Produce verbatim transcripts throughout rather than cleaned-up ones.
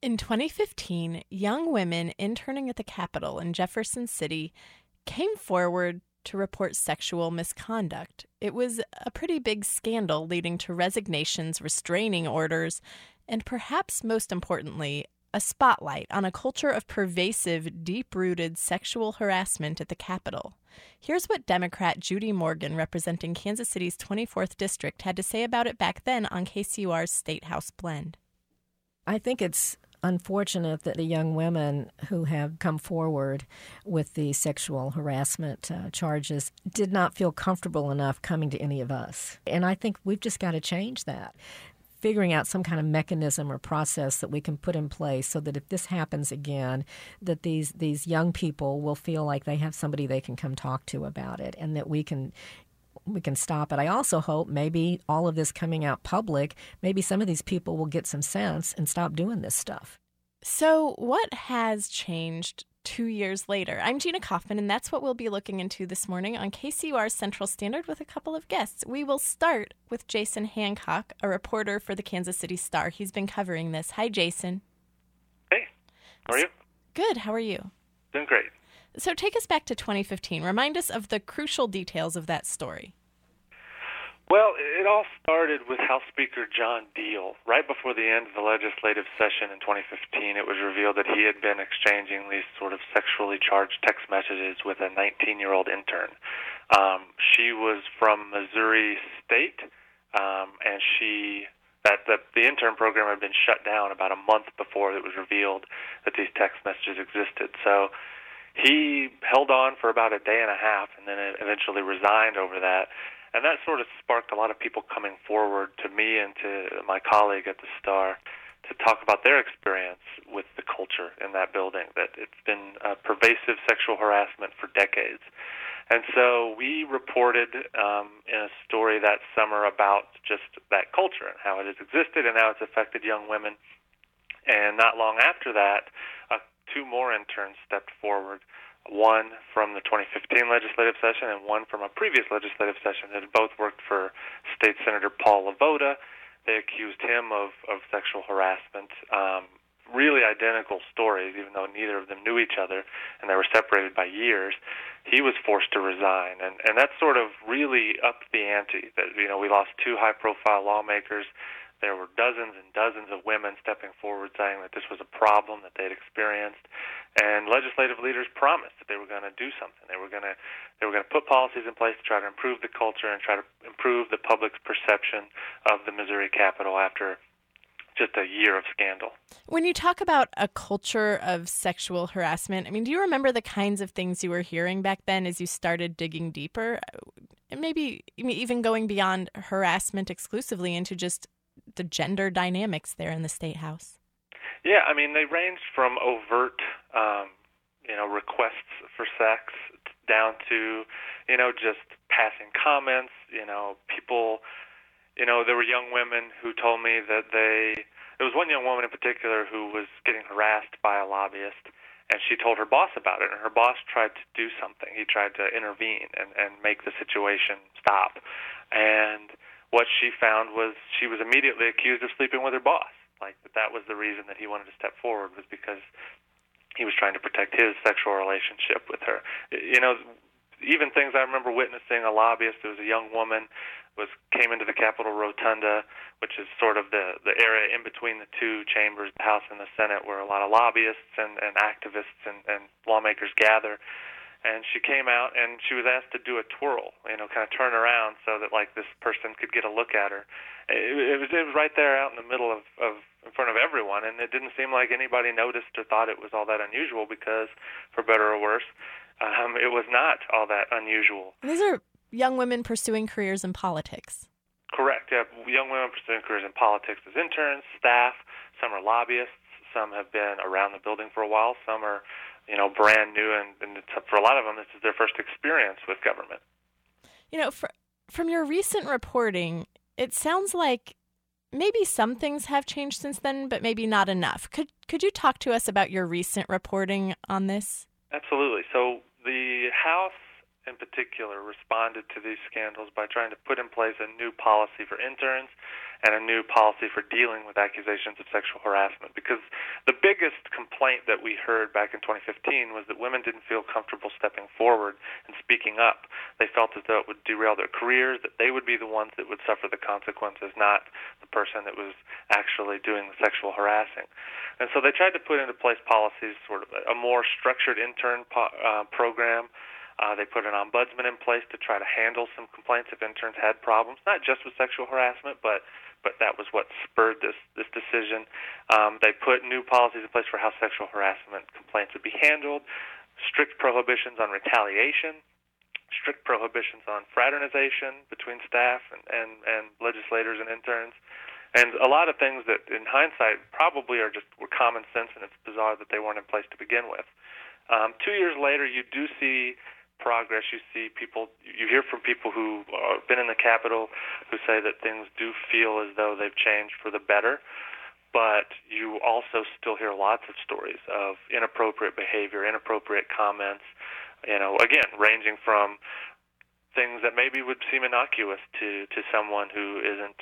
In twenty fifteen, young women interning at the Capitol in Jefferson City came forward to report sexual misconduct. It was a pretty big scandal leading to resignations, restraining orders, and perhaps most importantly, a spotlight on a culture of pervasive, deep-rooted sexual harassment at the Capitol. Here's what Democrat Judy Morgan, representing Kansas City's twenty-fourth District, had to say about it back then on K C U R's State House Blend. I think it's unfortunate that the young women who have come forward with the sexual harassment uh, charges did not feel comfortable enough coming to any of us. And I think we've just got to change that. Figuring out some kind of mechanism or process that we can put in place so that if this happens again, that these these young people will feel like they have somebody they can come talk to about it, and that we can we can stop it. I also hope maybe all of this coming out public, maybe some of these people will get some sense and stop doing this stuff. So what has changed two years later? I'm Gina Kaufman, and that's what we'll be looking into this morning on K C U R's Central Standard with a couple of guests. We will start with Jason Hancock, a reporter for the Kansas City Star. He's been covering this. Hi, Jason. Hey, how are you? Good. How are you? Doing great. So take us back to twenty fifteen. Remind us of the crucial details of that story. Well, it all started with House Speaker John Deal. Right before the end of the legislative session in twenty fifteen, it was revealed that he had been exchanging these sort of sexually charged text messages with a nineteen-year-old intern. Um, she was from Missouri State, um, and she that the, the intern program had been shut down about a month before it was revealed that these text messages existed. So he held on for about a day and a half and then eventually resigned over that. And that sort of sparked a lot of people coming forward to me and to my colleague at the Star to talk about their experience with the culture in that building, that it's been uh, pervasive sexual harassment for decades. And so we reported um, in a story that summer about just that culture and how it has existed and how it's affected young women. And not long after that, uh, two more interns stepped forward, one from the twenty fifteen legislative session and one from a previous legislative session that had both worked for State Senator Paul LaVota. They accused him of, of sexual harassment. Um, really identical stories, even though neither of them knew each other and they were separated by years. He was forced to resign, and, and that sort of really upped the ante. That, you know, we lost two high-profile lawmakers. There were dozens and dozens of women stepping forward saying that this was a problem that they'd experienced, and legislative leaders promised that they were going to do something. They were going to they were going to put policies in place to try to improve the culture and try to improve the public's perception of the Missouri Capitol after just a year of scandal. When you talk about a culture of sexual harassment, I mean, do you remember the kinds of things you were hearing back then as you started digging deeper? Maybe even going beyond harassment exclusively into just the gender dynamics there in the State House. Yeah, I mean, they ranged from overt, um, you know, requests for sex down to, you know, just passing comments. You know, people, you know, there were young women who told me that they, there was one young woman in particular who was getting harassed by a lobbyist, and she told her boss about it, and her boss tried to do something. He tried to intervene and, and make the situation stop. And what she found was she was immediately accused of sleeping with her boss. Like, that was the reason that he wanted to step forward, was because he was trying to protect his sexual relationship with her. You know, even things I remember witnessing, a lobbyist, there was a young woman, was came into the Capitol Rotunda, which is sort of the, the area in between the two chambers, the House and the Senate, where a lot of lobbyists and, and activists and, and lawmakers gather. And she came out and she was asked to do a twirl, you know, kind of turn around so that, like, this person could get a look at her. It, it was it was right there out in the middle of, of in front of everyone, and it didn't seem like anybody noticed or thought it was all that unusual because, for better or worse, um, it was not all that unusual. These are young women pursuing careers in politics. Correct. Yeah, young women pursuing careers in politics as interns, staff. Some are lobbyists. Some have been around the building for a while. Some are, you know, brand new, and, and it's, for a lot of them, this is their first experience with government. You know, for, from your recent reporting, it sounds like maybe some things have changed since then, but maybe not enough. Could could you talk to us about your recent reporting on this? Absolutely. So the House in particular responded to these scandals by trying to put in place a new policy for interns and a new policy for dealing with accusations of sexual harassment. Because the biggest complaint that we heard back in twenty fifteen was that women didn't feel comfortable stepping forward and speaking up. They felt as though it would derail their careers, that they would be the ones that would suffer the consequences, not the person that was actually doing the sexual harassing. And so they tried to put into place policies, sort of a more structured intern po- uh, program. Uh, they put an ombudsman in place to try to handle some complaints if interns had problems, not just with sexual harassment, but but that was what spurred this this decision. Um, they put new policies in place for how sexual harassment complaints would be handled, strict prohibitions on retaliation, strict prohibitions on fraternization between staff and, and, and legislators and interns, and a lot of things that, in hindsight, probably are just were common sense, and it's bizarre that they weren't in place to begin with. Um, two years later, you do see progress. You see people, you hear from people who have been in the Capitol who say that things do feel as though they've changed for the better, but you also still hear lots of stories of inappropriate behavior, inappropriate comments, you know, again, ranging from things that maybe would seem innocuous to, to someone who isn't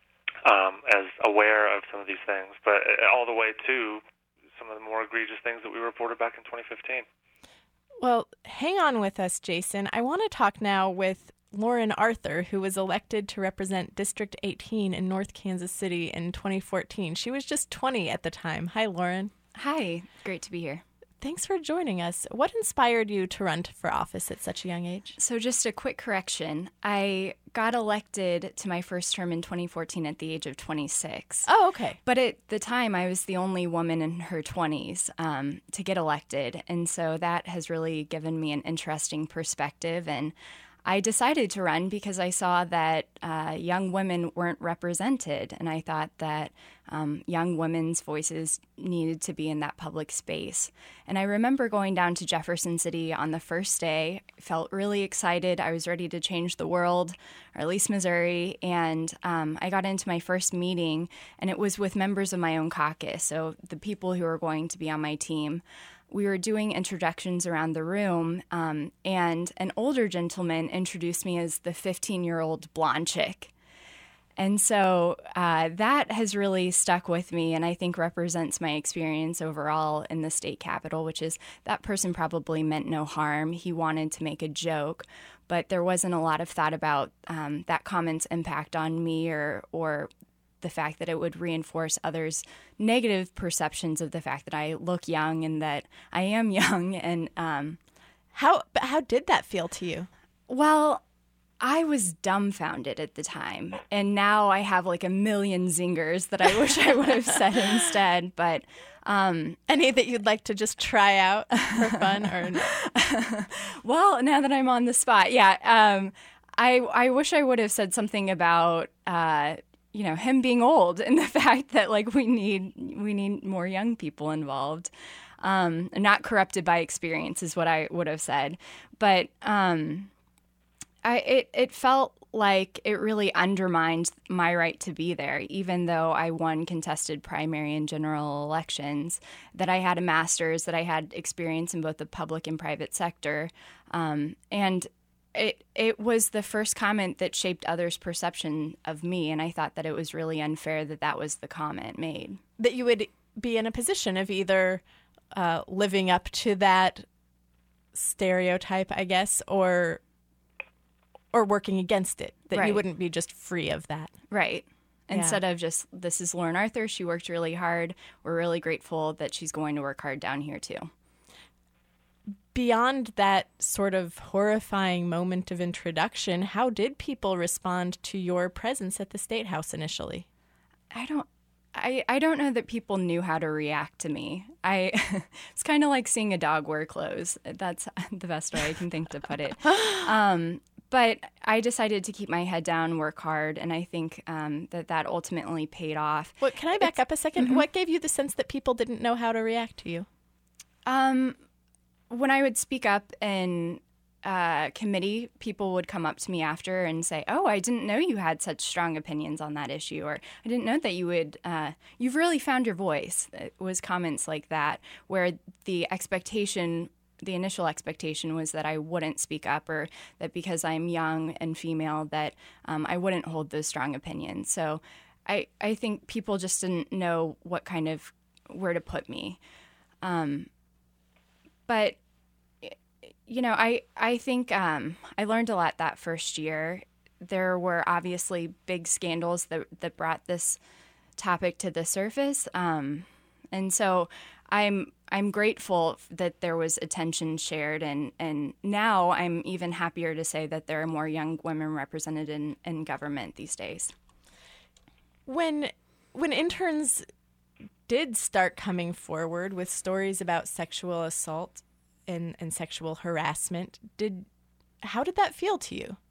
um, as aware of some of these things, but all the way to some of the more egregious things that we reported back in twenty fifteen. Well, hang on with us, Jason. I want to talk now with Lauren Arthur, who was elected to represent District eighteen in North Kansas City in twenty fourteen. She was just twenty at the time. Hi, Lauren. Hi. Great to be here. Thanks for joining us. What inspired you to run for office at such a young age? So just a quick correction. I got elected to my first term in twenty fourteen at the age of twenty-six. Oh, okay. But at the time, I was the only woman in her twenties um, to get elected. And so that has really given me an interesting perspective. And I decided to run because I saw that uh, young women weren't represented, and I thought that um, young women's voices needed to be in that public space. And I remember going down to Jefferson City on the first day, felt really excited. I was ready to change the world, or at least Missouri, and um, I got into my first meeting, and it was with members of my own caucus, so the people who were going to be on my team. We were doing introductions around the room, um, and an older gentleman introduced me as the fifteen-year-old blonde chick. And so uh, that has really stuck with me, and I think represents my experience overall in the state capitol, which is that person probably meant no harm. He wanted to make a joke, but there wasn't a lot of thought about um, that comment's impact on me or or the fact that it would reinforce others' negative perceptions of the fact that I look young and that I am young. And um, how but how did that feel to you? Well, I was dumbfounded at the time, and now I have like a million zingers that I wish I would have said instead. But um, any that you'd like to just try out for fun, or no? Well, now that I'm on the spot, yeah, um, I I wish I would have said something about. Uh, you know, him being old and the fact that like we need we need more young people involved, um, not corrupted by experience is what I would have said. But um, I it it felt like it really undermined my right to be there, even though I won contested primary and general elections, that I had a master's, that I had experience in both the public and private sector, um, and It it was the first comment that shaped others' perception of me, and I thought that it was really unfair that that was the comment made. That you would be in a position of either uh, living up to that stereotype, I guess, or or working against it, that Right. you wouldn't be just free of that. Right. Yeah. Instead of just, this is Lauren Arthur, she worked really hard, we're really grateful that she's going to work hard down here too. Beyond that sort of horrifying moment of introduction, how did people respond to your presence at the State House initially? I don't I, I don't know that people knew how to react to me. I it's kind of like seeing a dog wear clothes. That's the best way I can think to put it. Um, but I decided to keep my head down, work hard, and I think um, that that ultimately paid off. Well, can I back It's- up a second? Mhm. What gave you the sense that people didn't know how to react to you? Um, when I would speak up in uh, committee, people would come up to me after and say, "Oh, I didn't know you had such strong opinions on that issue," or "I didn't know that you would. Uh, you've really found your voice." It was comments like that, where the expectation the initial expectation was that I wouldn't speak up, or that because I'm young and female that um, I wouldn't hold those strong opinions. So I, I think people just didn't know what kind of, where to put me. Um, but, you know, I, I think um, I learned a lot that first year. There were obviously big scandals that, that brought this topic to the surface. Um, and so I'm I'm grateful that there was attention shared, and, and now I'm even happier to say that there are more young women represented in, in government these days. When when interns did start coming forward with stories about sexual assault and, and sexual harassment, did how did that feel to you?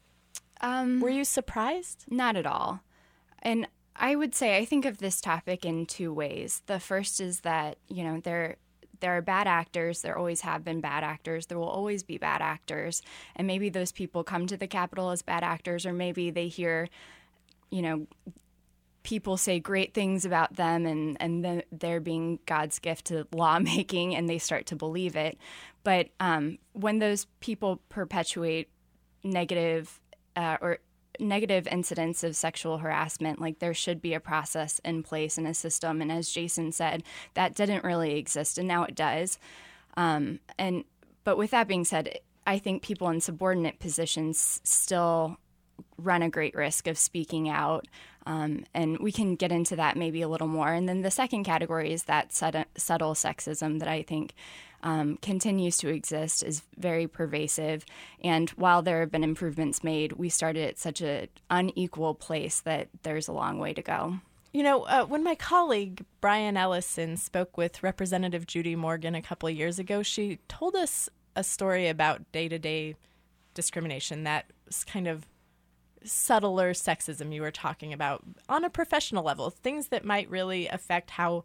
Um, Were you surprised? Not at all. And I would say I think of this topic in two ways. The first is that, you know, there there are bad actors. There always have been bad actors. There will always be bad actors. And maybe those people come to the Capitol as bad actors, or maybe they hear, you know, people say great things about them, and, and the, they're being God's gift to lawmaking, and they start to believe it. But um, when those people perpetuate negative uh, or negative incidents of sexual harassment, like, there should be a process in place and a system. And as Jason said, that didn't really exist, and now it does. Um, and but with that being said, I think people in subordinate positions still run a great risk of speaking out. Um, and we can get into that maybe a little more. And then the second category is that subtle, subtle sexism that I think um, continues to exist, is very pervasive. And while there have been improvements made, we started at such an unequal place that there's a long way to go. You know, uh, when my colleague Brian Ellison spoke with Representative Judy Morgan a couple of years ago, she told us a story about day-to-day discrimination, that was kind of subtler sexism you were talking about on a professional level, things that might really affect how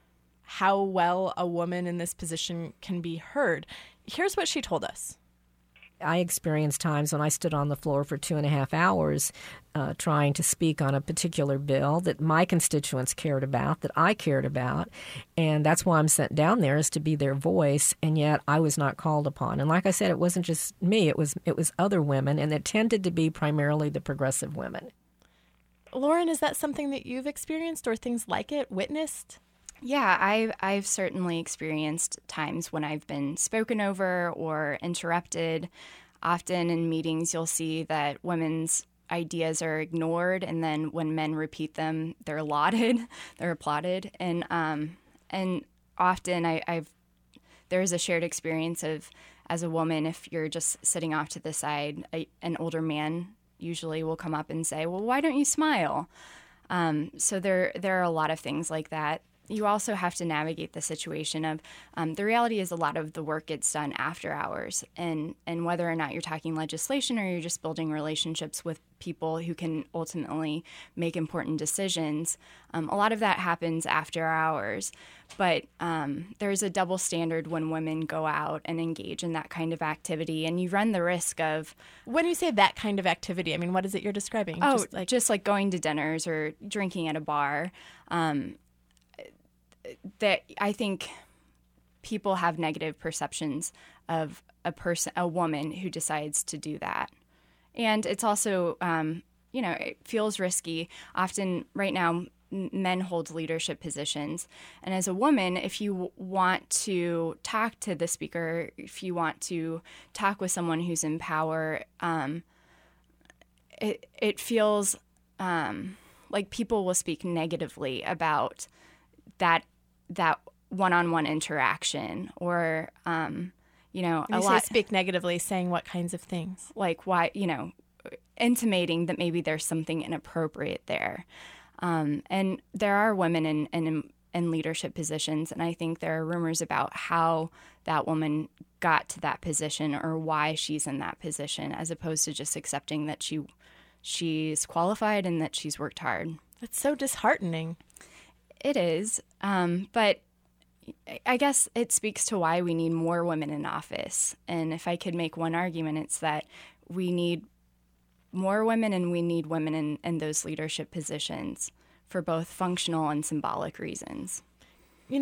how well a woman in this position can be heard. Here's what she told us. I experienced times when I stood on the floor for two and a half hours uh, trying to speak on a particular bill that my constituents cared about, that I cared about, and that's why I'm sent down there, is to be their voice, and yet I was not called upon. And like I said, it wasn't just me, it was it was other women, and it tended to be primarily the progressive women. Lauren, is that something that you've experienced, or things like it, witnessed? Yeah, I've, I've certainly experienced times when I've been spoken over or interrupted. Often in meetings, you'll see that women's ideas are ignored, and then when men repeat them, they're lauded, they're applauded. And um, and often I, I've there's a shared experience of, as a woman, if you're just sitting off to the side, a, an older man usually will come up and say, "Well, why don't you smile?" Um, so there there are a lot of things like that. You also have to navigate the situation of um, the reality is a lot of the work gets done after hours, and, and whether or not you're talking legislation or you're just building relationships with people who can ultimately make important decisions, um, a lot of that happens after hours. But um, there's a double standard when women go out and engage in that kind of activity, and you run the risk of... When you say that kind of activity, I mean, what is it you're describing? Oh, just like, just like going to dinners or drinking at a bar. Um, that I think people have negative perceptions of a person, a woman who decides to do that. And it's also, um, you know, it feels risky. Often right now, men hold leadership positions. And as a woman, if you want to talk to the speaker, if you want to talk with someone who's in power, um, it, it feels um, like people will speak negatively about that that one-on-one interaction, or um, you know, when a you lot say speak negatively, saying what kinds of things? Like why, you know, intimating that maybe there's something inappropriate there. Um, and there are women in, in in leadership positions, and I think there are rumors about how that woman got to that position or why she's in that position, as opposed to just accepting that she she's qualified and that she's worked hard. That's so disheartening. It is, um, but I guess it speaks to why we need more women in office. And if I could make one argument, it's that we need more women, and we need women in, in those leadership positions for both functional and symbolic reasons. You know,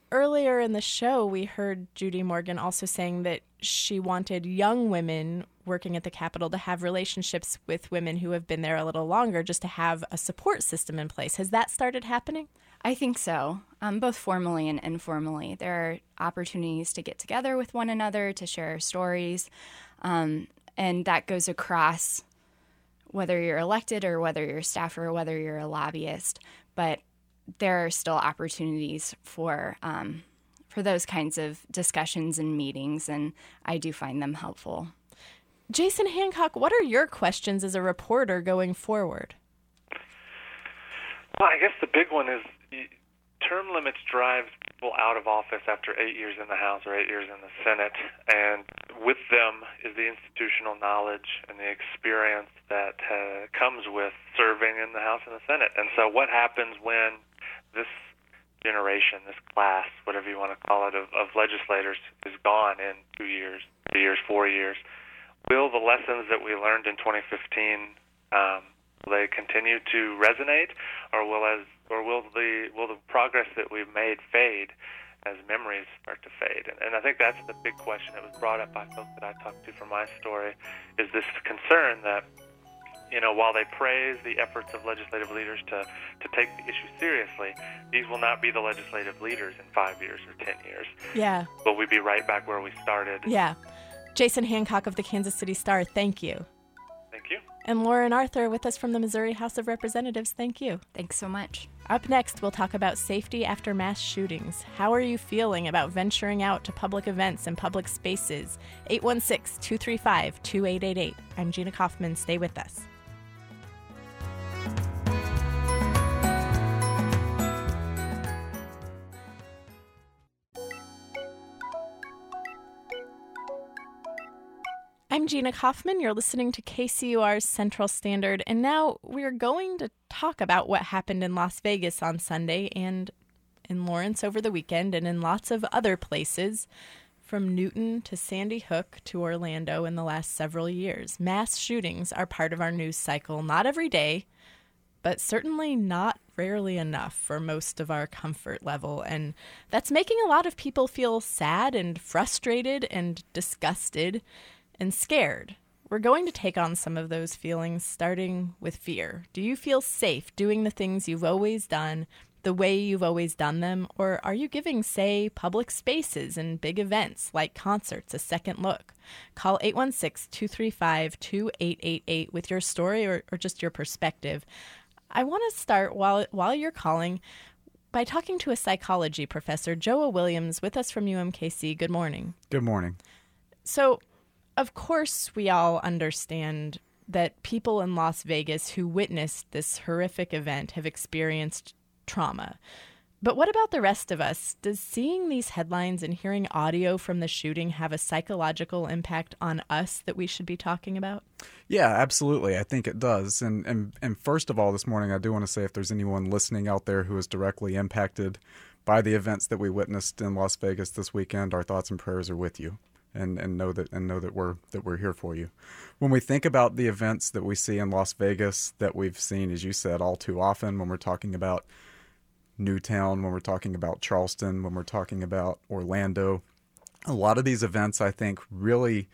earlier in the show, we heard Judy Morgan also saying that she wanted young women working at the Capitol to have relationships with women who have been there a little longer, just to have a support system in place. Has that started happening? I think so, um, both formally and informally. There are opportunities to get together with one another, to share stories, um, and that goes across whether you're elected or whether you're a staffer or whether you're a lobbyist. But there are still opportunities for um, for those kinds of discussions and meetings, and I do find them helpful. Jason Hancock, what are your questions as a reporter going forward? Well, I guess the big one is term limits drives people out of office after eight years in the House or eight years in the Senate, and with them is the institutional knowledge and the experience that uh, comes with serving in the House and the Senate. And so what happens when this generation, this class, whatever you want to call it, of, of legislators is gone in two years, three years, four years? Will the lessons that we learned in twenty fifteen um, will they continue to resonate, or will as or will the will the progress that we've made fade as memories start to fade? And, and I think that's the big question that was brought up by folks that I talked to for my story, is this concern that, you know, while they praise the efforts of legislative leaders to, to take the issue seriously, these will not be the legislative leaders in five years or ten years. Yeah. Will we be right back where we started? Yeah. Jason Hancock of the Kansas City Star, thank you. Thank you. And Lauren Arthur with us from the Missouri House of Representatives, thank you. Thanks so much. Up next, we'll talk about safety after mass shootings. How are you feeling about venturing out to public events and public spaces? eight one six, two three five, two eight eight eight. I'm Gina Kaufman. Stay with us. I'm Gina Kaufman. You're listening to K C U R's Central Standard, and now we're going to talk about what happened in Las Vegas on Sunday and in Lawrence over the weekend and in lots of other places, from Newton to Sandy Hook to Orlando in the last several years. Mass shootings are part of our news cycle, not every day, but certainly not rarely enough for most of our comfort level, and that's making a lot of people feel sad and frustrated and disgusted and scared. We're going to take on some of those feelings, starting with fear. Do you feel safe doing the things you've always done, the way you've always done them, or are you giving, say, public spaces and big events like concerts a second look? Call eight one six, two three five, two eight eight eight with your story or, or just your perspective. I want to start, while while you're calling, by talking to a psychology professor, Joa Williams, with us from U M K C. Good morning. Good morning. So, of course, we all understand that people in Las Vegas who witnessed this horrific event have experienced trauma. But what about the rest of us? Does seeing these headlines and hearing audio from the shooting have a psychological impact on us that we should be talking about? Yeah, absolutely. I think it does. And, and, and first of all, this morning, I do want to say if there's anyone listening out there who is directly impacted by the events that we witnessed in Las Vegas this weekend, our thoughts and prayers are with you. And, and know that and know that we're that we're here for you. When we think about the events that we see in Las Vegas, that we've seen, as you said, all too often, when we're talking about Newtown, when we're talking about Charleston, when we're talking about Orlando, a lot of these events, I think, really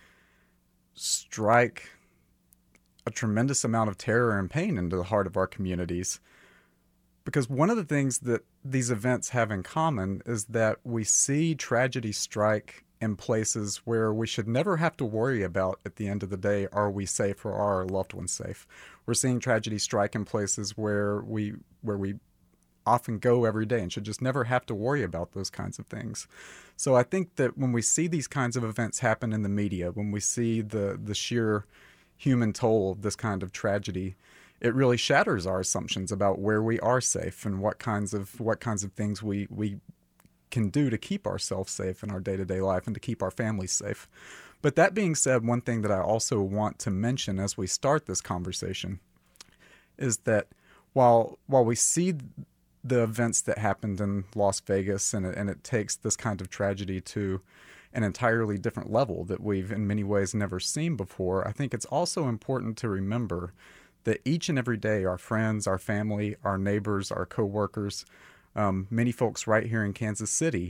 strike a tremendous amount of terror and pain into the heart of our communities. Because one of the things that these events have in common is that we see tragedy strike in places where we should never have to worry about, at the end of the day, are we safe or are our loved ones safe? We're seeing tragedy strike in places where we where we often go every day and should just never have to worry about those kinds of things. So I think that when we see these kinds of events happen in the media, when we see the, the sheer human toll of this kind of tragedy, it really shatters our assumptions about where we are safe and what kinds of what kinds of things we we can do to keep ourselves safe in our day-to-day life and to keep our families safe. But that being said, one thing that I also want to mention as we start this conversation is that while while we see the events that happened in Las Vegas and it, and it takes this kind of tragedy to an entirely different level that we've in many ways never seen before, I think it's also important to remember that each and every day our friends, our family, our neighbors, our coworkers, Um, many folks right here in Kansas City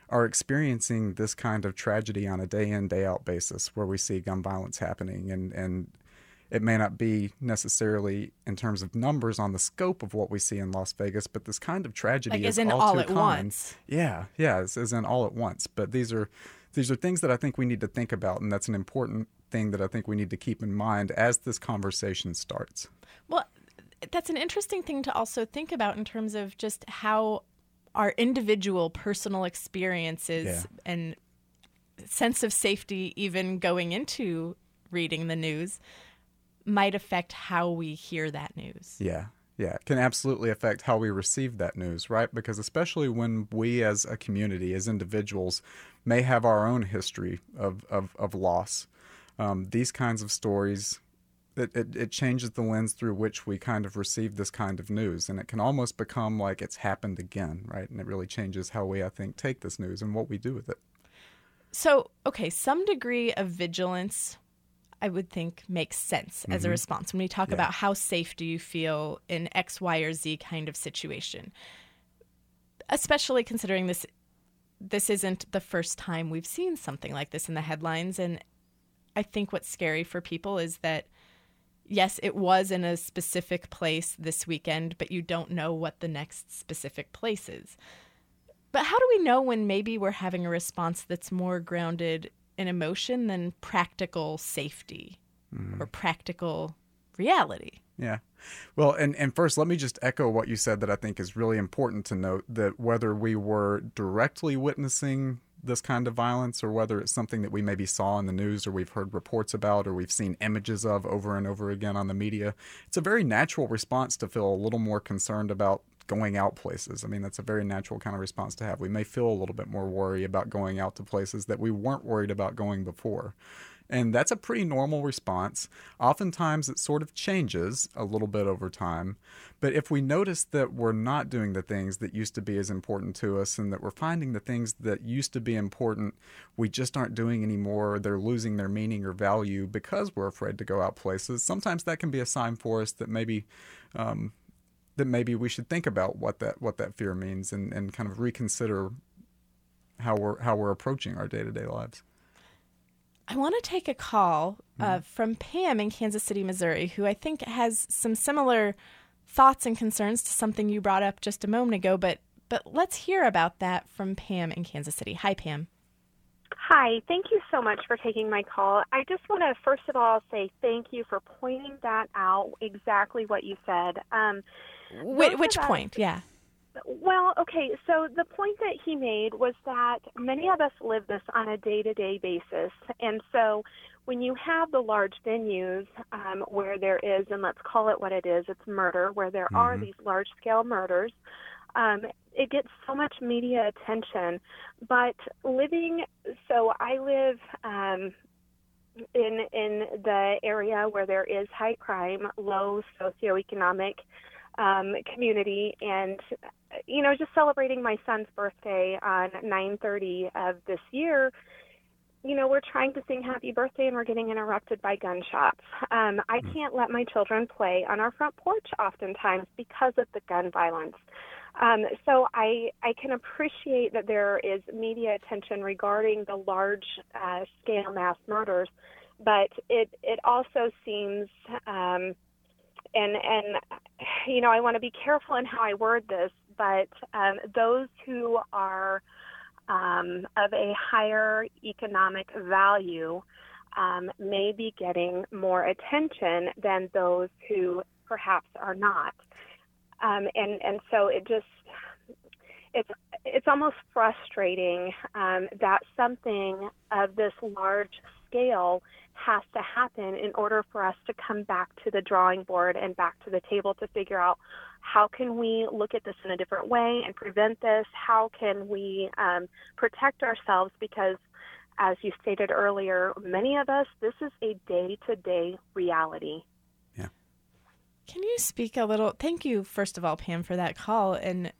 are experiencing this kind of tragedy on a day-in, day-out basis where we see gun violence happening. And, and it may not be necessarily in terms of numbers on the scope of what we see in Las Vegas, but this kind of tragedy like is in all, all too at common. once. Yeah, yeah, it's, it's in all at once. But these are these are things that I think we need to think about, and that's an important thing that I think we need to keep in mind as this conversation starts. Well, that's an interesting thing to also think about in terms of just how our individual personal experiences Yeah. and sense of safety, even going into reading the news, might affect how we hear that news. Yeah, yeah. It can absolutely affect how we receive that news, right? Because especially when we as a community, as individuals, may have our own history of, of, of loss, um, these kinds of stories, it, it, it changes the lens through which we kind of receive this kind of news. And it can almost become like it's happened again, right? And it really changes how we, I think, take this news and what we do with it. So, okay, some degree of vigilance, I would think, makes sense as Mm-hmm. a response when we talk Yeah. about how safe do you feel in X, Y, or Z kind of situation. Especially considering this this isn't the first time we've seen something like this in the headlines. And I think what's scary for people is that, yes, it was in a specific place this weekend, but you don't know what the next specific place is. But how do we know when maybe we're having a response that's more grounded in emotion than practical safety or practical reality? Yeah. Well, and, and first, let me just echo what you said that I think is really important to note, that whether we were directly witnessing this kind of violence or whether it's something that we maybe saw in the news or we've heard reports about or we've seen images of over and over again on the media, it's a very natural response to feel a little more concerned about going out places. I mean, that's a very natural kind of response to have. We may feel a little bit more worry about going out to places that we weren't worried about going before. And that's a pretty normal response. Oftentimes it sort of changes a little bit over time. But if we notice that we're not doing the things that used to be as important to us and that we're finding the things that used to be important, we just aren't doing anymore, or they're losing their meaning or value because we're afraid to go out places, sometimes that can be a sign for us that maybe um, that maybe we should think about what that what that fear means and, and kind of reconsider how we're how we're approaching our day-to-day lives. I want to take a call uh, from Pam in Kansas City, Missouri, who I think has some similar thoughts and concerns to something you brought up just a moment ago. But but let's hear about that from Pam in Kansas City. Hi, Pam. Hi, thank you so much for taking my call. I just want to first of all say thank you for pointing that out, exactly what you said. Um, Wh- which us, point? Yeah. Well, okay, so the point that he made was that many of us live this on a day-to-day basis. And so when you have the large venues um, where there is, and let's call it what it is, it's murder, where there mm-hmm. are these large-scale murders, um, it gets so much media attention. But living, so I live um, in in the area where there is high crime, low socioeconomic um, community, and you know, just celebrating my son's birthday on nine thirty of this year, you know, we're trying to sing happy birthday and we're getting interrupted by gunshots. Um, I can't let my children play on our front porch oftentimes because of the gun violence. Um, so I, I can appreciate that there is media attention regarding the large uh, scale mass murders, but it, it also seems, um, and, and, you know, I want to be careful in how I word this, but um, those who are um, of a higher economic value um, may be getting more attention than those who perhaps are not. Um, and, and so it just, it's, it's almost frustrating um, that something of this large scale has to happen in order for us to come back to the drawing board and back to the table to figure out how can we look at this in a different way and prevent this? How can we um, protect ourselves? Because as you stated earlier, many of us, this is a day-to-day reality. Yeah. Can you speak a little? Thank you, first of all, Pam, for that call. And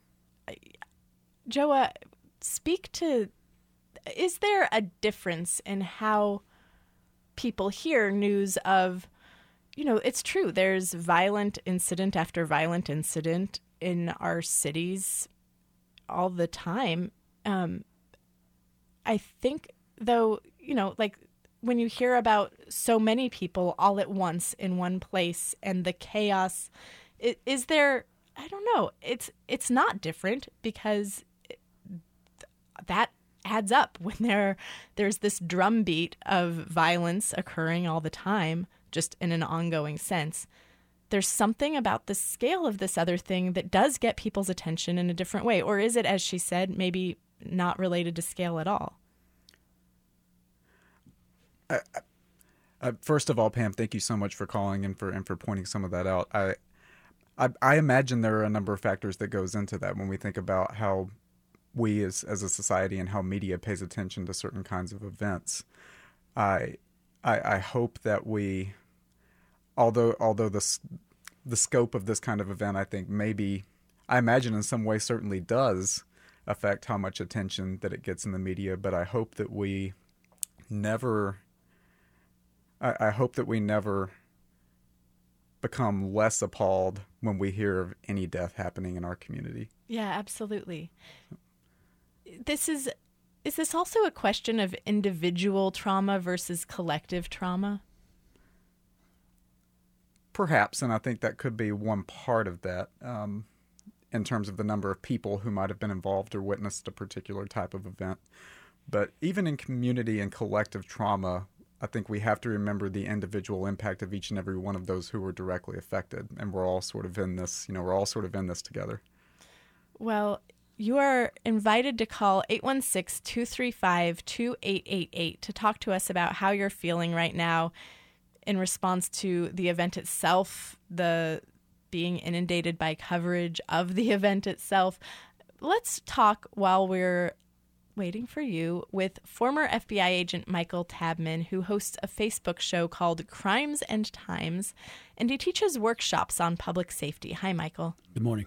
Joa, speak to, is there a difference in how people hear news of, you know, it's true, there's violent incident after violent incident in our cities all the time. Um, I think, though, you know, like when you hear about so many people all at once in one place and the chaos, is there, I don't know, it's it's not different because that adds up when there there's this drumbeat of violence occurring all the time, just in an ongoing sense. There's something about the scale of this other thing that does get people's attention in a different way. Or is it, as she said, maybe not related to scale at all? I, I, first of all, Pam, thank you so much for calling and for and for pointing some of that out. I, I I imagine there are a number of factors that goes into that when we think about how we as as a society and how media pays attention to certain kinds of events. I I, I hope that we, although although the the scope of this kind of event, I think maybe, I imagine in some way certainly does affect how much attention that it gets in the media. But I hope that we never. I, I hope that we never become less appalled when we hear of any death happening in our community. Yeah, absolutely. This is, is this also a question of individual trauma versus collective trauma? Perhaps, and I think that could be one part of that um, in terms of the number of people who might have been involved or witnessed a particular type of event. But even in community and collective trauma, I think we have to remember the individual impact of each and every one of those who were directly affected. And we're all sort of in this, you know, we're all sort of in this together. Well, you are invited to call eight one six, two three five, two eight eight eight to talk to us about how you're feeling right now in response to the event itself, the being inundated by coverage of the event itself. Let's talk while we're waiting for you with former F B I agent Michael Tabman, who hosts a Facebook show called Crimes and Times, and he teaches workshops on public safety. Hi, Michael. Good morning.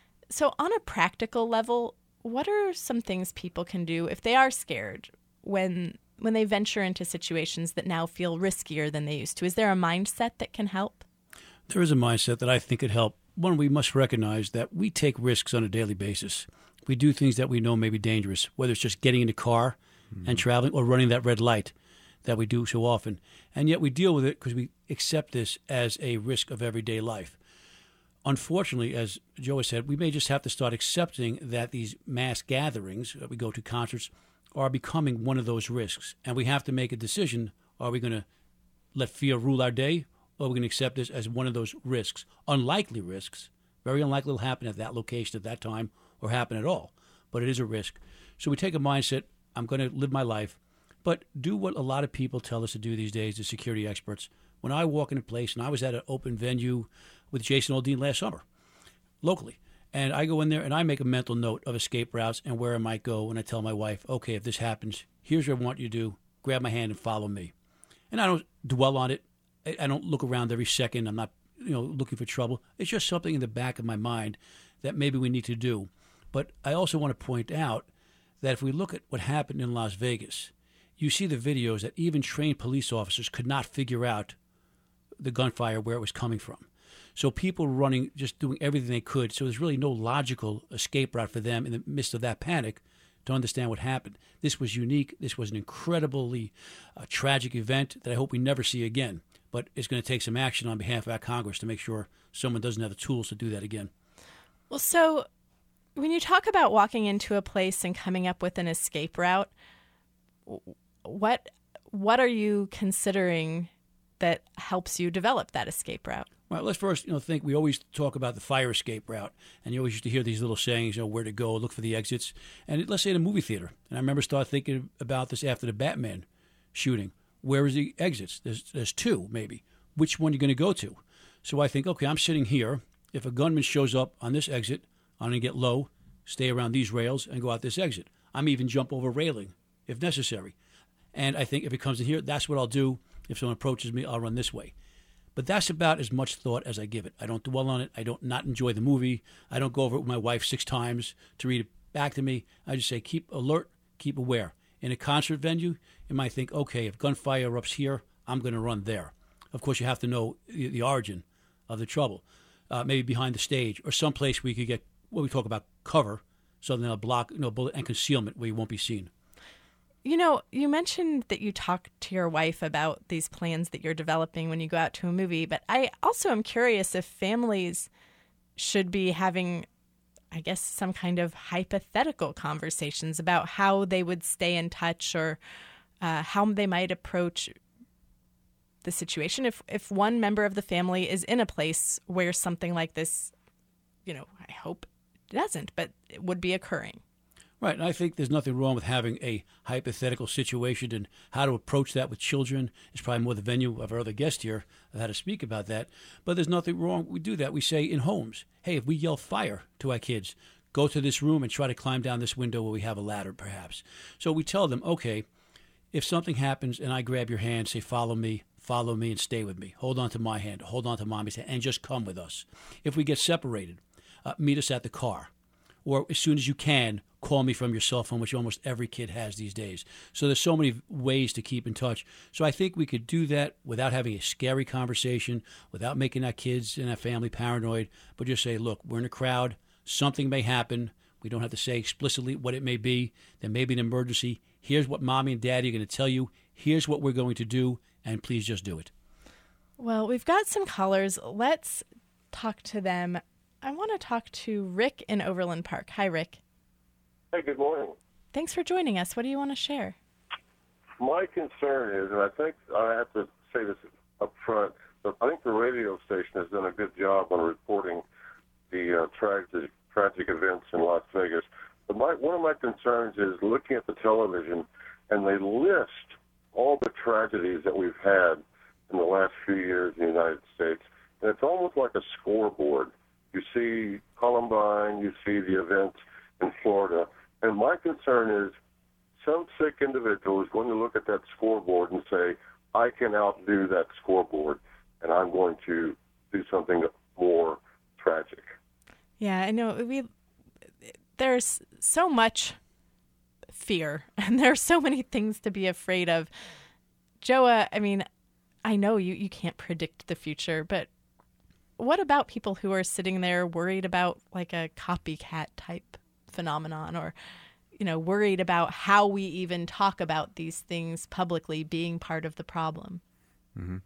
So on a practical level, what are some things people can do if they are scared when when they venture into situations that now feel riskier than they used to? Is there a mindset that can help? There is a mindset that I think could help. One, we must recognize that we take risks on a daily basis. We do things that we know may be dangerous, whether it's just getting in a car mm-hmm. and traveling or running that red light that we do so often. And yet we deal with it because we accept this as a risk of everyday life. Unfortunately, as Joe has said, we may just have to start accepting that these mass gatherings that we go to, concerts, are becoming one of those risks. And we have to make a decision. Are we going to let fear rule our day, or are we going to accept this as one of those risks? Unlikely risks. Very unlikely it'll happen at that location at that time or happen at all. But it is a risk. So we take a mindset, I'm going to live my life, but do what a lot of people tell us to do these days, the security experts. When I walk in a place, and I was at an open venue with Jason Aldean last summer, locally, and I go in there and I make a mental note of escape routes and where I might go, and I tell my wife, okay, if this happens, here's what I want you to do. Grab my hand and follow me. And I don't dwell on it. I don't look around every second. I'm not, you know, looking for trouble. It's just something in the back of my mind that maybe we need to do. But I also want to point out that if we look at what happened in Las Vegas, you see the videos that even trained police officers could not figure out the gunfire, where it was coming from. So people running, just doing everything they could. So there's really no logical escape route for them in the midst of that panic to understand what happened. This was unique. This was an incredibly uh, tragic event that I hope we never see again. But it's going to take some action on behalf of our Congress to make sure someone doesn't have the tools to do that again. Well, so when you talk about walking into a place and coming up with an escape route, what what are you considering that helps you develop that escape route? Well, let's first, you know, think we always talk about the fire escape route, and you always used to hear these little sayings, you know, where to go, look for the exits. And let's say in a movie theater, and I remember start thinking about this after the Batman shooting. Where is the exits? There's there's two, maybe. Which one are you going to go to? So I think, okay, I'm sitting here. If a gunman shows up on this exit, I'm going to get low, stay around these rails, and go out this exit. I'm even jump over railing if necessary. And I think if it comes in here, that's what I'll do. If someone approaches me, I'll run this way. But that's about as much thought as I give it. I don't dwell on it. I don't not enjoy the movie. I don't go over it with my wife six times to read it back to me. I just say, keep alert, keep aware. In a concert venue, you might think, okay, if gunfire erupts here, I'm going to run there. Of course, you have to know the, the origin of the trouble. Uh, maybe behind the stage or someplace where you could get what we talk about cover, something that'll block, you know, bullet and concealment where you won't be seen. You know, you mentioned that you talk to your wife about these plans that you're developing when you go out to a movie, but I also am curious if families should be having, I guess, some kind of hypothetical conversations about how they would stay in touch or uh, how they might approach the situation if, if one member of the family is in a place where something like this, you know, I hope it doesn't, but it would be occurring. Right, and I think there's nothing wrong with having a hypothetical situation, and how to approach that with children is probably more the venue of our other guest here of how to speak about that. But there's nothing wrong. We do that. We say in homes, hey, if we yell fire to our kids, go to this room and try to climb down this window where we have a ladder, perhaps. So we tell them, okay, if something happens and I grab your hand, say, follow me, follow me and stay with me. Hold on to my hand, hold on to mommy's hand, and just come with us. If we get separated, uh, meet us at the car. Or as soon as you can, call me from your cell phone, which almost every kid has these days. So there's so many ways to keep in touch. So I think we could do that without having a scary conversation, without making our kids and our family paranoid, but just say, look, we're in a crowd. Something may happen. We don't have to say explicitly what it may be. There may be an emergency. Here's what mommy and daddy are going to tell you. Here's what we're going to do, and please just do it. Well, we've got some callers. Let's talk to them. I want to talk to Rick in Overland Park. Hi, Rick. Hey, good morning. Thanks for joining us. What do you want to share? My concern is, and I think I have to say this up front, but I think the radio station has done a good job on reporting the uh, tragic, tragic events in Las Vegas. But my, one of my concerns is looking at the television, and they list all the tragedies that we've had in the last few years in the United States, and it's almost like a scoreboard. You see Columbine, you see the events in Florida, and my concern is some sick individual is going to look at that scoreboard and say, I can outdo that scoreboard, and I'm going to do something more tragic. Yeah, I know. We there's so much fear, and there are so many things to be afraid of. Joa, I mean, I know you, you can't predict the future, but what about people who are sitting there worried about like a copycat type phenomenon, or, you know, worried about how we even talk about these things publicly being part of the problem? Mm-hmm.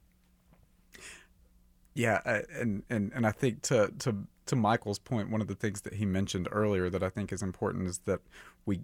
Yeah, I, and, and and I think to, to to Michael's point, one of the things that he mentioned earlier that I think is important is that we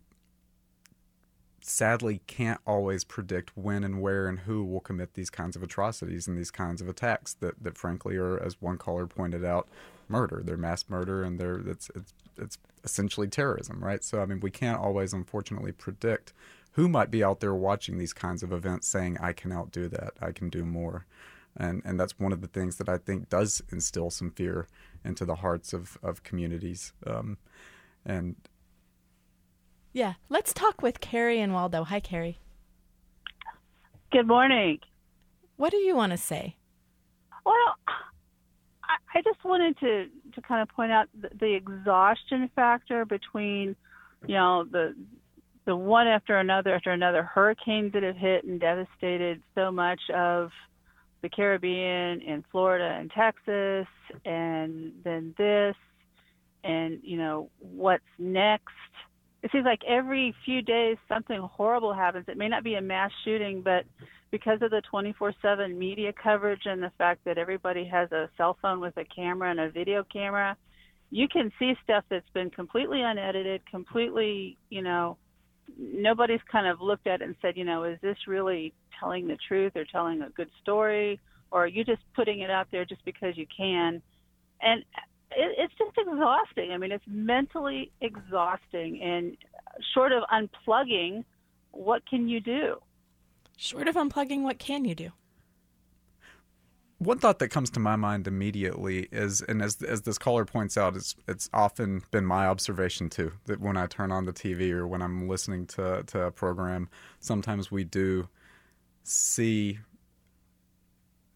sadly can't always predict when and where and who will commit these kinds of atrocities and these kinds of attacks that, that frankly are, as one caller pointed out, murder. They're mass murder, and they're it's it's it's essentially terrorism, right? So I mean, we can't always, unfortunately, predict who might be out there watching these kinds of events saying, I can outdo that, I can do more. And and that's one of the things that I think does instill some fear into the hearts of, of communities. Um, and Yeah, let's talk with Carrie and Waldo. Hi, Carrie. Good morning. What do you want to say? Well, I, I just wanted to, to kind of point out the, the exhaustion factor between, you know, the the one after another after another hurricanes that have hit and devastated so much of the Caribbean and Florida and Texas, and then this, and, you know, what's next. It seems like every few days something horrible happens. It may not be a mass shooting, but because of the twenty-four seven media coverage and the fact that everybody has a cell phone with a camera and a video camera, you can see stuff that's been completely unedited, completely, you know, nobody's kind of looked at it and said, you know, is this really telling the truth or telling a good story, or are you just putting it out there just because you can? And it, it's just exhausting. I mean, it's mentally exhausting. And short of unplugging, what can you do? Short of unplugging, what can you do? One thought that comes to my mind immediately is, and as as this caller points out, it's it's often been my observation too, that when I turn on the T V or when I'm listening to, to a program, sometimes we do see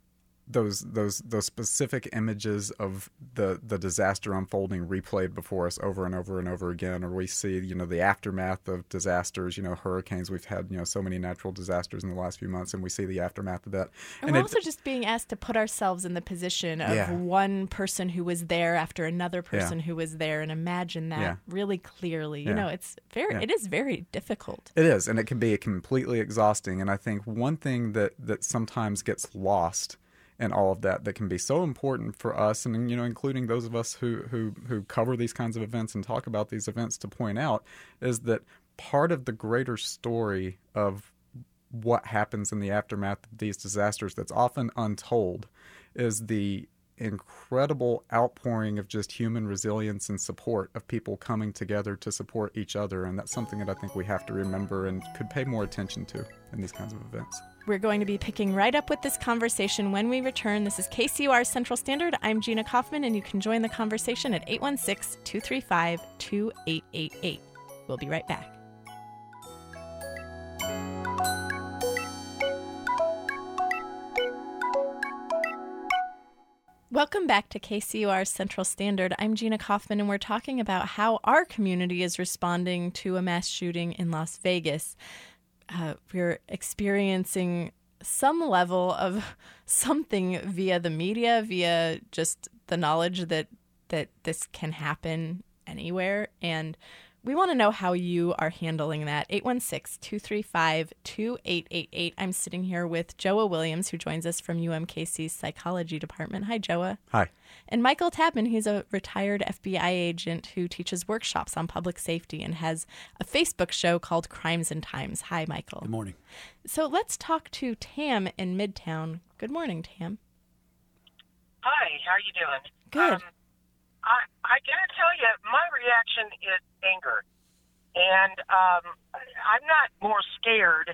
those those those specific images of the the disaster unfolding replayed before us over and over and over again, or we see, you know, the aftermath of disasters, you know, hurricanes. We've had, you know, so many natural disasters in the last few months, and we see the aftermath of that. And, and we're it, also just being asked to put ourselves in the position of yeah. one person who was there after another person yeah. who was there, and imagine that yeah. really clearly. You yeah. know, it's very, yeah. it is very difficult. It is, and it can be completely exhausting. And I think one thing that, that sometimes gets lost in all of that that can be so important for us, and, you know, including those of us who, who, who cover these kinds of events and talk about these events, to point out, is that part of the greater story of what happens in the aftermath of these disasters that's often untold is the incredible outpouring of just human resilience and support of people coming together to support each other. And that's something that I think we have to remember and could pay more attention to in these kinds of events. We're going to be picking right up with this conversation when we return. This is K C U R Central Standard. I'm Gina Kaufman, and you can join the conversation at eight one six, two three five, two eight eight eight. We'll be right back. Welcome back to K C U R Central Standard. I'm Gina Kaufman, and we're talking about how our community is responding to a mass shooting in Las Vegas. Uh, we're experiencing some level of something via the media, via just the knowledge that that this can happen anywhere. And we want to know how you are handling that. eight one six, two three five, two eight eight eight. I'm sitting here with Joa Williams, who joins us from U M K C's psychology department. Hi, Joa. Hi. And Michael Tabman, he's a retired F B I agent who teaches workshops on public safety and has a Facebook show called Crimes and Times. Hi, Michael. Good morning. So let's talk to Tam in Midtown. Good morning, Tam. Hi, how are you doing? Good. Um, I, I gotta tell you, my reaction is anger, and um, I'm not more scared.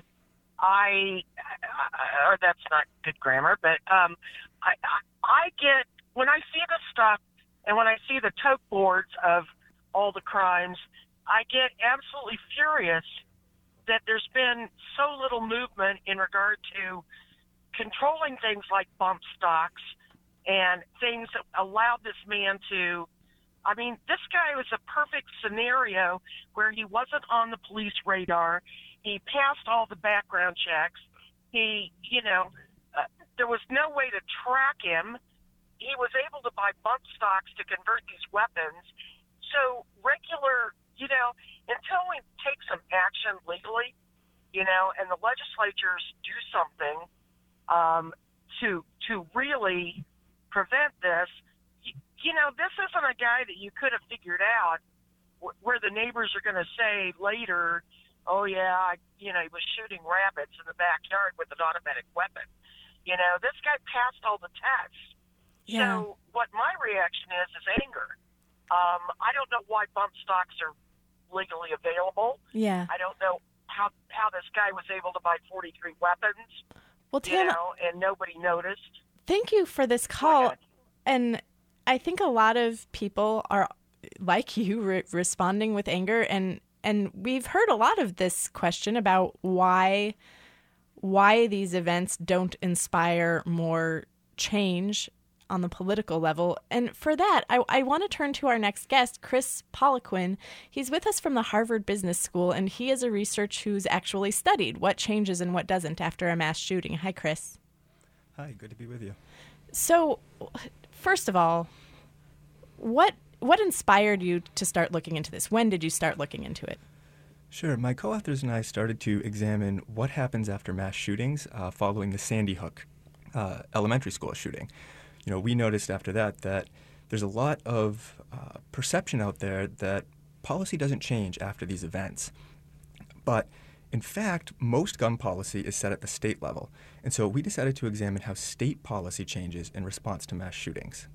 I, or that's not good grammar, but um, I, I, I get when I see this stuff, and when I see the tote boards of all the crimes, I get absolutely furious that there's been so little movement in regard to controlling things like bump stocks and things that allowed this man to, I mean, this guy was a perfect scenario where he wasn't on the police radar. He passed all the background checks. He, you know, uh, there was no way to track him. He was able to buy bump stocks to convert these weapons. So regular, you know, until we take some action legally, you know, and the legislatures do something um, to to really prevent this, you, you know, this isn't a guy that you could have figured out wh- where the neighbors are going to say later, oh, yeah, I, you know, he was shooting rabbits in the backyard with an automatic weapon. You know, this guy passed all the tests. Yeah. So what my reaction is is anger. Um, I don't know why bump stocks are legally available. Yeah. I don't know how how this guy was able to buy forty-three weapons, Well, Tam, you know, and nobody noticed. thank you for this call. And I think a lot of people are like you, re- responding with anger, and and we've heard a lot of this question about why why these events don't inspire more change on the political level. And for that, I, I want to turn to our next guest, Chris Poliquin. He's with us from the Harvard Business School, and he is a researcher who's actually studied what changes and what doesn't after a mass shooting. Hi, Chris. Hi, good to be with you. So, first of all, what what inspired you to start looking into this? When did you start looking into it? Sure. My co-authors and I started to examine what happens after mass shootings uh, following the Sandy Hook uh, elementary school shooting. You know, we noticed after that that there's a lot of uh, perception out there that policy doesn't change after these events. But in fact, most gun policy is set at the state level. And so we decided to examine how state policy changes in response to mass shootings.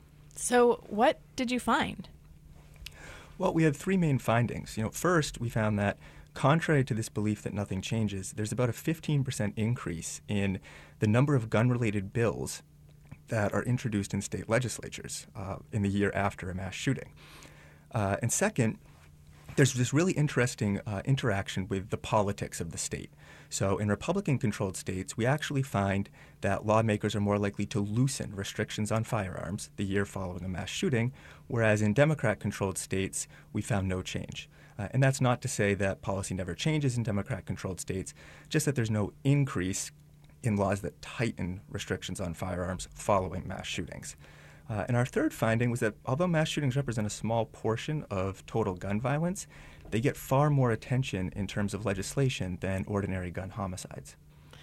So what did you find? Well, we had three main findings. You know, first, we found that contrary to this belief that nothing changes, there's about a fifteen percent increase in the number of gun-related bills that are introduced in state legislatures uh, in the year after a mass shooting. Uh, and second, there's this really interesting uh, interaction with the politics of the state. So in Republican-controlled states, we actually find that lawmakers are more likely to loosen restrictions on firearms the year following a mass shooting, whereas in Democrat-controlled states, we found no change. Uh, and that's not to say that policy never changes in Democrat-controlled states, just that there's no increase in laws that tighten restrictions on firearms following mass shootings. Uh, and our third finding was that although mass shootings represent a small portion of total gun violence, they get far more attention in terms of legislation than ordinary gun homicides.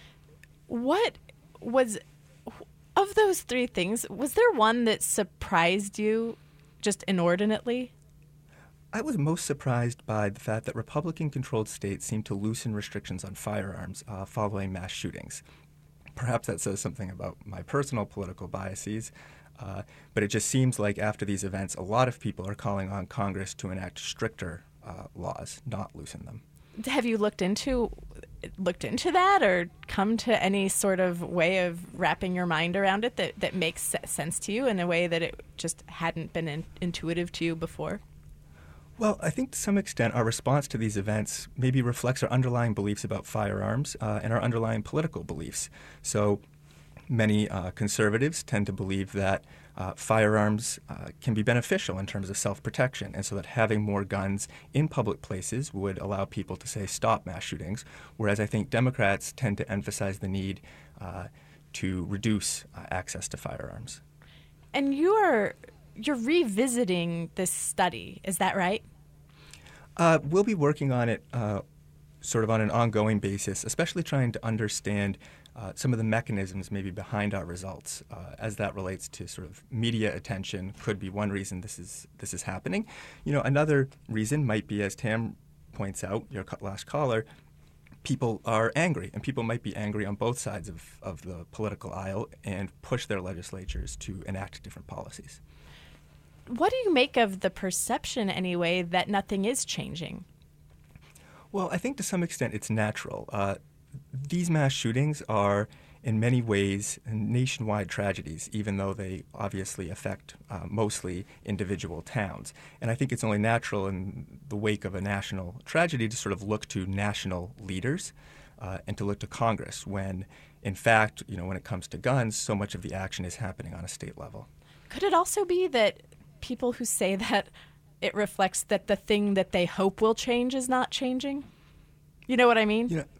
What was, of those three things, was there one that surprised you just inordinately? I was most surprised by the fact that Republican-controlled states seem to loosen restrictions on firearms uh, following mass shootings. Perhaps that says something about my personal political biases, uh, but it just seems like after these events, a lot of people are calling on Congress to enact stricter uh, laws, not loosen them. Have you looked into looked into that, or come to any sort of way of wrapping your mind around it that, that makes sense to you in a way that it just hadn't been in, intuitive to you before? Well, I think to some extent our response to these events maybe reflects our underlying beliefs about firearms uh, and our underlying political beliefs. So many uh, conservatives tend to believe that uh, firearms uh, can be beneficial in terms of self-protection, and so that having more guns in public places would allow people to, say, stop mass shootings, whereas I think Democrats tend to emphasize the need uh, to reduce uh, access to firearms. And you are... You're revisiting this study, is that right? Uh, we'll be working on it uh, sort of on an ongoing basis, especially trying to understand uh, some of the mechanisms maybe behind our results uh, as that relates to sort of media attention could be one reason this is this is happening. You know, another reason might be, as Tam points out, your last caller, people are angry, and people might be angry on both sides of, of the political aisle and push their legislatures to enact different policies. What do you make of the perception, anyway, that nothing is changing? Well, I think to some extent it's natural. Uh, these mass shootings are, in many ways, nationwide tragedies, even though they obviously affect uh, mostly individual towns. And I think it's only natural in the wake of a national tragedy to sort of look to national leaders uh, and to look to Congress when, in fact, you know, when it comes to guns, so much of the action is happening on a state level. Could it also be that people who say that it reflects that the thing that they hope will change is not changing? You know what I mean? You know,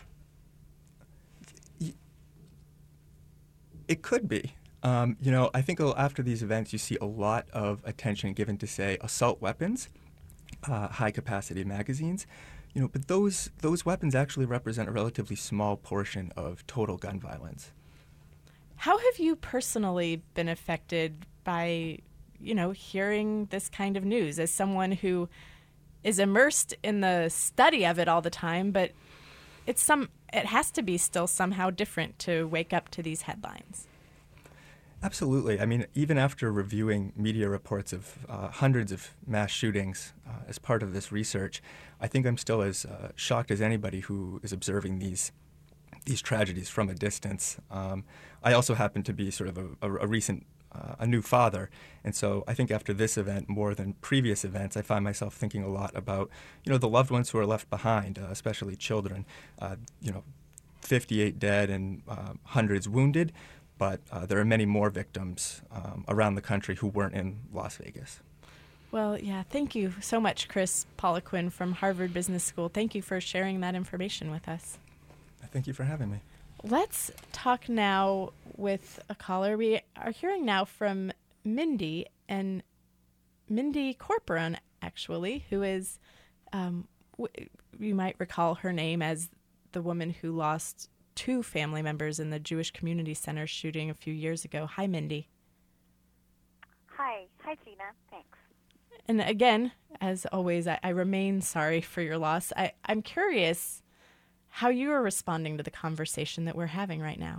it could be. Um, you know, I think after these events, you see a lot of attention given to, say, assault weapons, uh, high-capacity magazines. You know, but those those weapons actually represent a relatively small portion of total gun violence. How have you personally been affected by, you know, hearing this kind of news as someone who is immersed in the study of it all the time, but it's some it has to be still somehow different to wake up to these headlines? Absolutely. I mean, even after reviewing media reports of uh, hundreds of mass shootings uh, as part of this research, I think I'm still as uh, shocked as anybody who is observing these these tragedies from a distance. Um, I also happen to be sort of a, a, a recent Uh, a new father, and so I think after this event, more than previous events, I find myself thinking a lot about, you know, the loved ones who are left behind, uh, especially children. Uh, you know, fifty-eight dead and uh, hundreds wounded, but uh, there are many more victims um, around the country who weren't in Las Vegas. Well, yeah, thank you so much, Chris Poliquin from Harvard Business School. Thank you for sharing that information with us. Thank you for having me. Let's talk now with a caller. We are hearing now from Mindy, and Mindy Corporon, actually, who is, um, w- you might recall her name as the woman who lost two family members in the Jewish Community Center shooting a few years ago. Hi, Mindy. Hi. Hi, Gina. Thanks. And again, as always, I, I remain sorry for your loss. I, I'm curious how you are responding to the conversation that we're having right now.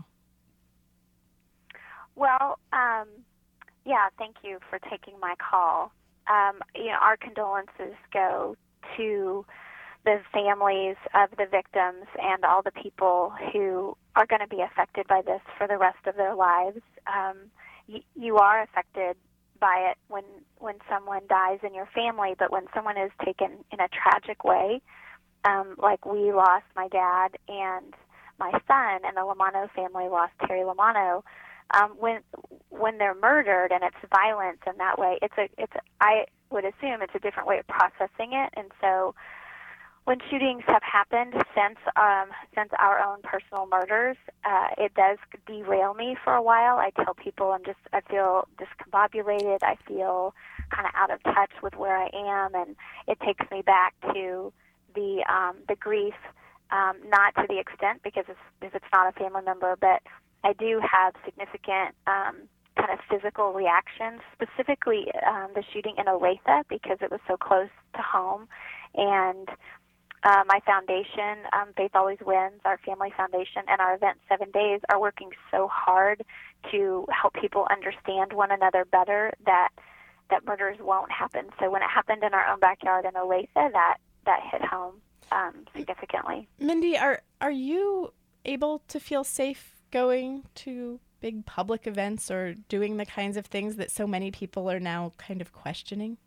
Well, um, yeah, thank you for taking my call. Um, you know, our condolences go to the families of the victims and all the people who are going to be affected by this for the rest of their lives. Um, y- you are affected by it when when someone dies in your family, but when someone is taken in a tragic way, um, like we lost my dad and my son, and the Lamanno family lost Terry Lamanno. Um, when when they're murdered and it's violence in that way, it's a it's a, I would assume it's a different way of processing it. And so when shootings have happened since um, since our own personal murders, uh, it does derail me for a while. I tell people I'm just I feel discombobulated. I feel kind of out of touch with where I am, and it takes me back to the um, the grief. Um, not to the extent because it's, if it's not a family member, but I do have significant um, kind of physical reactions, specifically um, the shooting in Olathe because it was so close to home. And uh, my foundation, um, Faith Always Wins, our family foundation, and our event Seven Days are working so hard to help people understand one another better that that murders won't happen. So when it happened in our own backyard in Olathe, that, that hit home. Um, significantly. Mindy, are are you able to feel safe going to big public events or doing the kinds of things that so many people are now kind of questioning?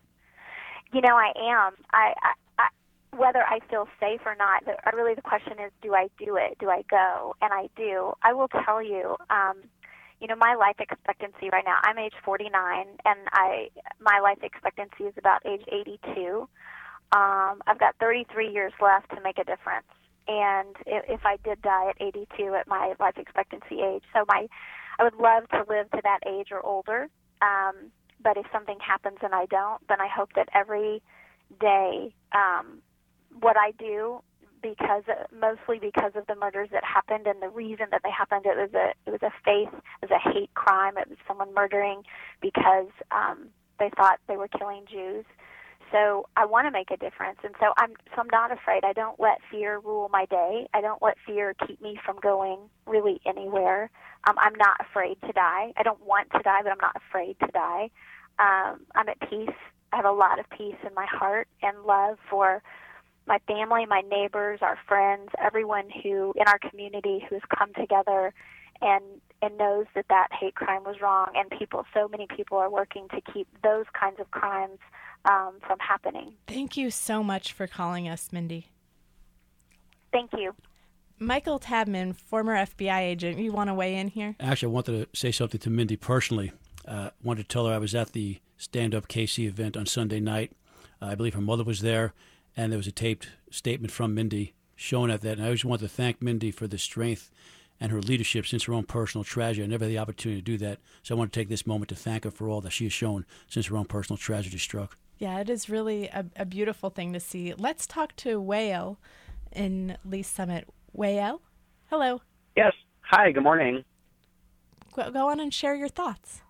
You know, I am. I, I, I whether I feel safe or not, the, really the question is, do I do it? Do I go? And I do. I will tell you, um, you know, my life expectancy right now, I'm age forty-nine, and I my life expectancy is about age eighty-two. Um, I've got thirty-three years left to make a difference, and if, if I did die at eighty-two at my life expectancy age, so my, I would love to live to that age or older. Um, but if something happens and I don't, then I hope that every day, um, what I do, because mostly because of the murders that happened and the reason that they happened, it was a it was a faith, it was a hate crime. It was someone murdering because um, they thought they were killing Jews. So I want to make a difference, and so I'm so I'm not afraid. I don't let fear rule my day. I don't let fear keep me from going really anywhere. Um, I'm not afraid to die. I don't want to die, but I'm not afraid to die. Um, I'm at peace. I have a lot of peace in my heart and love for my family, my neighbors, our friends, everyone who in our community who has come together and and knows that that hate crime was wrong. And people, so many people are working to keep those kinds of crimes Um, from happening. Thank you so much for calling us, Mindy. Thank you. Michael Tabman, former F B I agent, you want to weigh in here? Actually, I wanted to say something to Mindy personally. I uh, wanted to tell her I was at the Stand Up K C event on Sunday night. Uh, I believe her mother was there, and there was a taped statement from Mindy showing at that. And I just wanted to thank Mindy for the strength and her leadership since her own personal tragedy. I never had the opportunity to do that, so I want to take this moment to thank her for all that she has shown since her own personal tragedy struck. Yeah, it is really a, a beautiful thing to see. Let's talk to Wael in Lee Summit. Wael, hello. Yes. Hi, good morning. Go, go on and share your thoughts.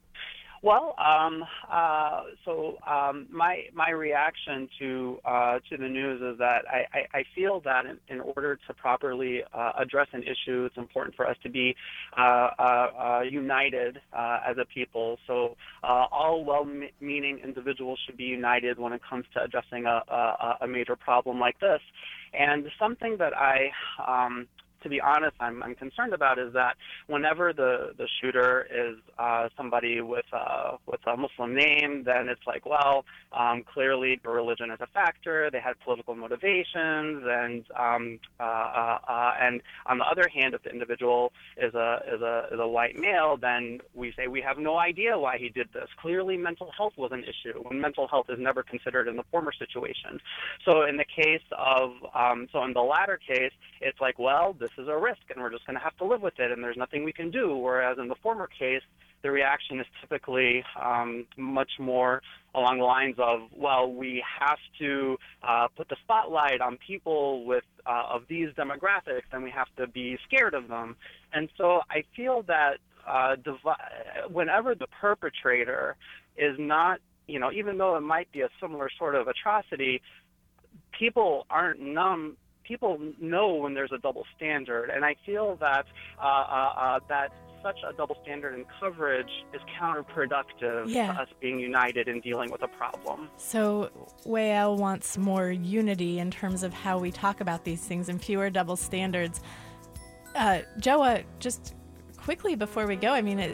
Well, um, uh, so um, my my reaction to uh, to the news is that I, I, I feel that in, in order to properly uh, address an issue, it's important for us to be uh, uh, uh, united uh, as a people. So uh, all well-meaning individuals should be united when it comes to addressing a, a, a major problem like this. And something that I um, to be honest, I'm, I'm concerned about is that whenever the, the shooter is uh, somebody with uh, with a Muslim name, then it's like, well, um, clearly religion is a factor. They had political motivations, and um, uh, uh, uh, and on the other hand, if the individual is a is a is a white male, then we say we have no idea why he did this. Clearly, mental health was an issue, when mental health is never considered in the former situation. So in the case of um, so in the latter case, it's like, well, this is a risk, and we're just going to have to live with it, and there's nothing we can do. Whereas in the former case, the reaction is typically um, much more along the lines of, well, we have to uh, put the spotlight on people with uh, of these demographics, and we have to be scared of them. And so I feel that uh, devi- whenever the perpetrator is not, you know, even though it might be a similar sort of atrocity, people aren't numb. People know when there's a double standard, and I feel that uh, uh, uh, that such a double standard in coverage is counterproductive yeah. to us being united in dealing with a problem. So Wael wants more unity in terms of how we talk about these things and fewer double standards. Uh, Joa, just quickly before we go, I mean, it,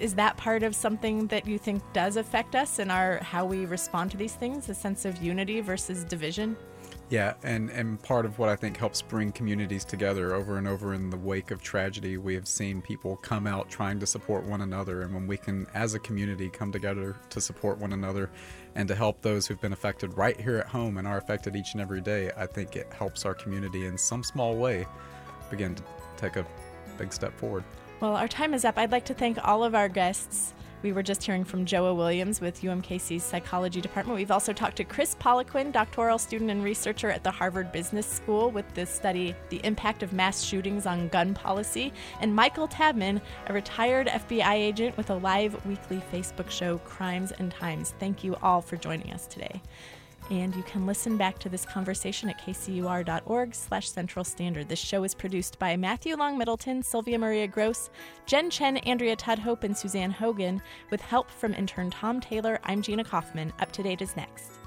is that part of something that you think does affect us and our how we respond to these things, a sense of unity versus division? Yeah, and, and part of what I think helps bring communities together over and over in the wake of tragedy, we have seen people come out trying to support one another. And when we can, as a community, come together to support one another and to help those who've been affected right here at home and are affected each and every day, I think it helps our community in some small way begin to take a big step forward. Well, our time is up. I'd like to thank all of our guests. We were just hearing from Joa Williams with U M K C's Psychology Department. We've also talked to Chris Poliquin, doctoral student and researcher at the Harvard Business School with the study, The Impact of Mass Shootings on Gun Policy, and Michael Tabman, a retired F B I agent with a live weekly Facebook show, Crimes and Times. Thank you all for joining us today. And you can listen back to this conversation at kcur.org slash Central Standard. This show is produced by Matthew Long Middleton, Sylvia Maria Gross, Jen Chen, Andrea Tudhope, and Suzanne Hogan, with help from intern Tom Taylor. I'm Gina Kaufman. Up to Date is next.